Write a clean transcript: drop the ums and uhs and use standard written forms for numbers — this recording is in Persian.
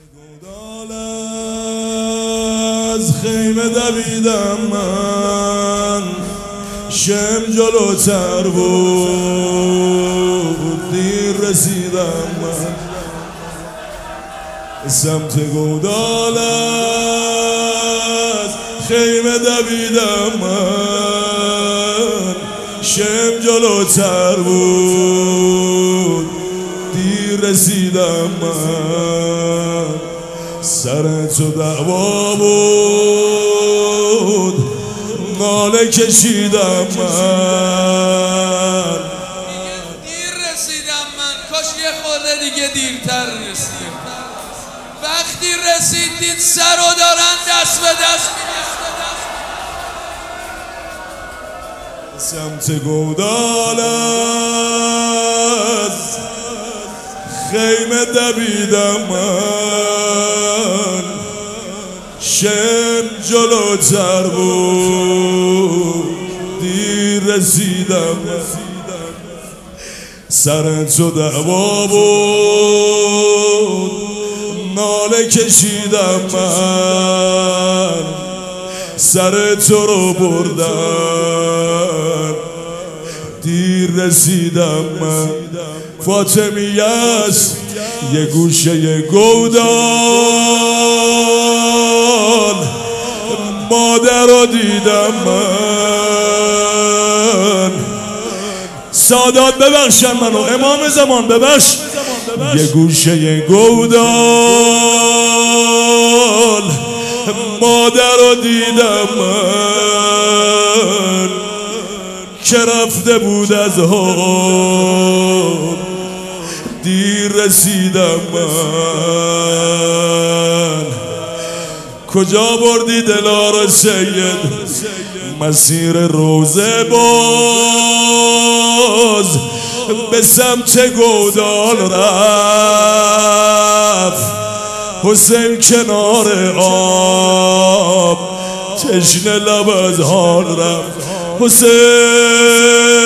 گودال از خیمه دویدم من، شم جلوتر بود دیر رسیدم من. سمت گودال از خیمه دویدم من، شم جلوتر بود دیر رسیدم من. سر تو دعوا بود ناله کشیدم من. دیر رسیدم من، کاش یه خورده دیگه دیرتر رسیدم. وقتی رسیدید سر و دارن دست به دست سمت گودال از خیمه دویدم من، شم جلوتر بود دیر رسیدم من. سر تو دعوا بود ناله کشیدم من. سر تو رو بردم دیر رسیدم من. فاطمیه است یه گوشه گودال، مادر رو دیدم من. سادات ببخشن منو، امام زمان ببخش. یه گوشه گودال مادر رو دیدم من، که رفته بود از حال دیر رسیدم من. کجا بردی دلار سید مسیر روزه باز، به سمت گودال رفت حسین کنار آب، تشنه لب از حال رفت حسین.